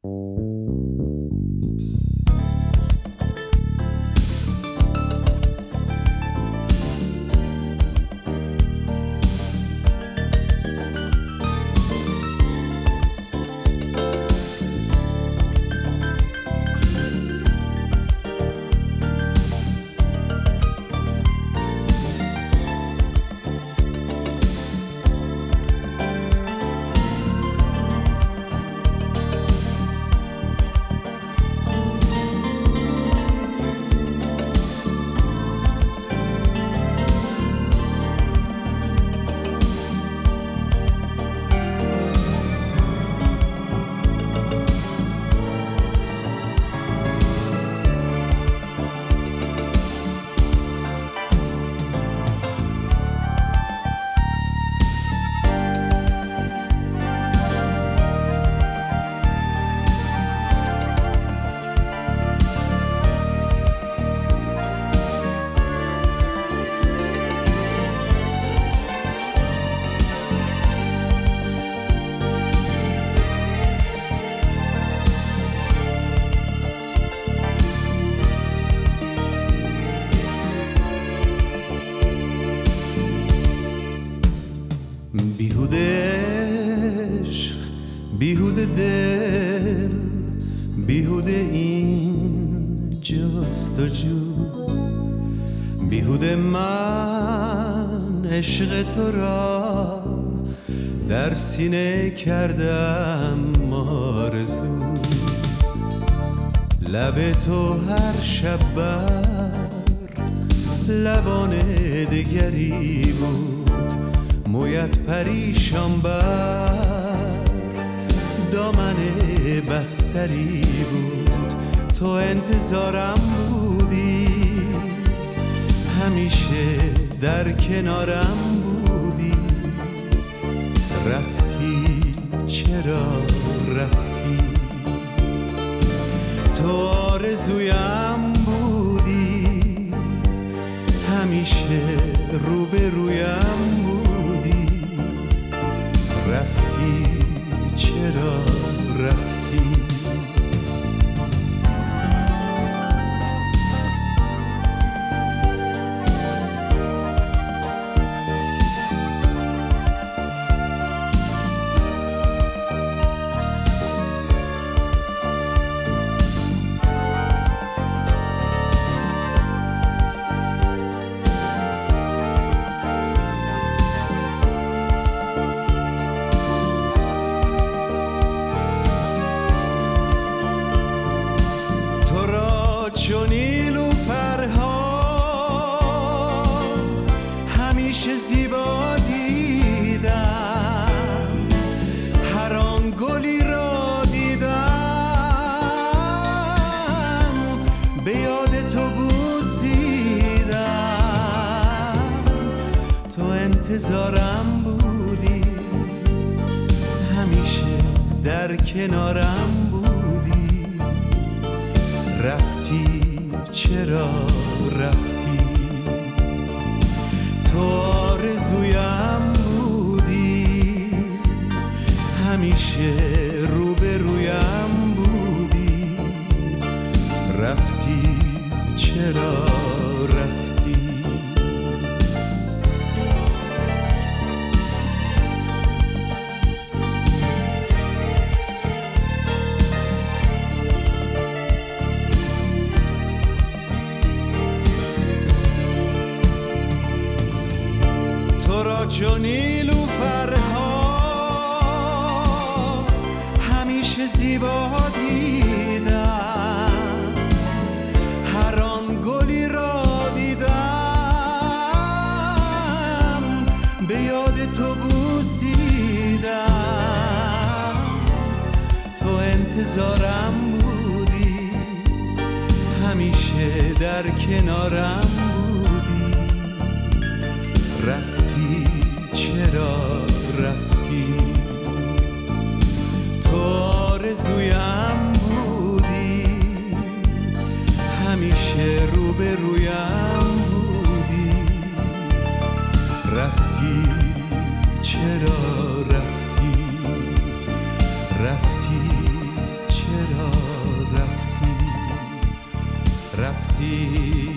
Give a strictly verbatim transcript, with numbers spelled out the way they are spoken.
بیهوده عشق، بیهوده دل، بیهوده این جستجو، بیهوده من عشق تو را در سینه کردم آرزو. لب تو هر شب بر لبان دگری بود، مویت پریشان بر دامن بستری بود. تو انتظارم بودی، همیشه در کنارم بودی. رفتی چرا رفتی؟ تو آرزویم بودی، همیشه روبرویم بودی. رفتی چرا رفتی؟ چون نیلوفرها همیشه زیبا دیدم، هر آن گلی را دیدم به یاد تو بوسیدم. تو انتظارم بودی، همیشه در کنارم بودی. رفتی چرا رفتی؟ تو آرزویم بودی، همیشه روبرویم بودی. رفتی چرا رفتی؟ چون نیلوفرها همیشه زیبا دیدم، هر آن گلی را دیدم به یاد تو بوسیدم. تو انتظارم بودی، همیشه در کنارم بودی. رفتی چرا رفتی؟ تو آرزویم بودی، همیشه روبرویم بودی. رفتی چرا رفتی؟ رفتی چرا رفتی